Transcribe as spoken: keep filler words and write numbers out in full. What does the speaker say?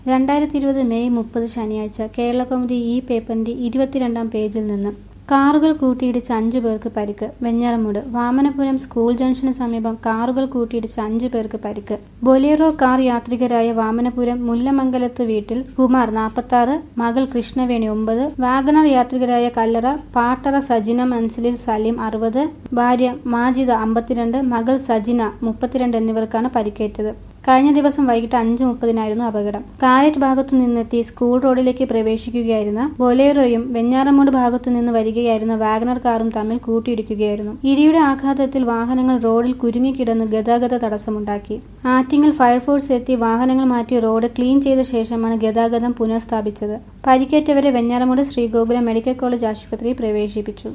രണ്ടായിരത്തി ഇരുപത് മെയ് മുപ്പത് ശനിയാഴ്ച കേരളകൗമുദി ഈ പേപ്പറിന്റെ ഇരുപത്തിരണ്ടാം പേജിൽ നിന്ന് കാറുകൾ കൂട്ടിയിടിച്ച് അഞ്ചു പേർക്ക് പരിക്ക്. വെഞ്ഞാറമൂട് വാമനപുരം സ്കൂൾ ജംഗ്ഷന് സമീപം കാറുകൾ കൂട്ടിയിടിച്ച് അഞ്ചു പേർക്ക് പരിക്ക്. ബൊലേറോ കാർ യാത്രികരായ വാമനപുരം മുല്ലമംഗലത്ത് വീട്ടിൽ കുമാർ നാൽപ്പത്താറ്, മകൾ കൃഷ്ണവേണി ഒമ്പത്, വാഗണർ യാത്രികരായ കല്ലറ പാട്ടറ സജിന മൻസിലിൽ സലീം അറുപത്, ഭാര്യ മാജിദ അമ്പത്തിരണ്ട്, മകൾ സജിന മുപ്പത്തിരണ്ട് എന്നിവർക്കാണ് പരിക്കേറ്റത്. കഴിഞ്ഞ ദിവസം വൈകിട്ട് അഞ്ച് മുപ്പതിനായിരുന്നു അപകടം. കാരറ്റ് ഭാഗത്തു നിന്നെത്തി സ്കൂൾ റോഡിലേക്ക് പ്രവേശിക്കുകയായിരുന്ന ബൊലേറോയും വെഞ്ഞാറമൂട് ഭാഗത്തു നിന്ന് വരികയായിരുന്ന വാഗണർ കാറും തമ്മിൽ കൂട്ടിയിടിക്കുകയായിരുന്നു. ഇടിയുടെ ആഘാതത്തിൽ വാഹനങ്ങൾ റോഡിൽ കുരുങ്ങിക്കിടന്ന് ഗതാഗത തടസ്സമുണ്ടാക്കി. ആറ്റിങ്ങൽ ഫയർഫോഴ്സ് എത്തി വാഹനങ്ങൾ മാറ്റി റോഡ് ക്ലീൻ ചെയ്ത ശേഷമാണ് ഗതാഗതം പുനഃസ്ഥാപിച്ചത്. പരിക്കേറ്റവരെ വെഞ്ഞാറമൂട് ശ്രീഗോകുലം മെഡിക്കൽ കോളേജ് ആശുപത്രിയിൽ പ്രവേശിപ്പിച്ചു.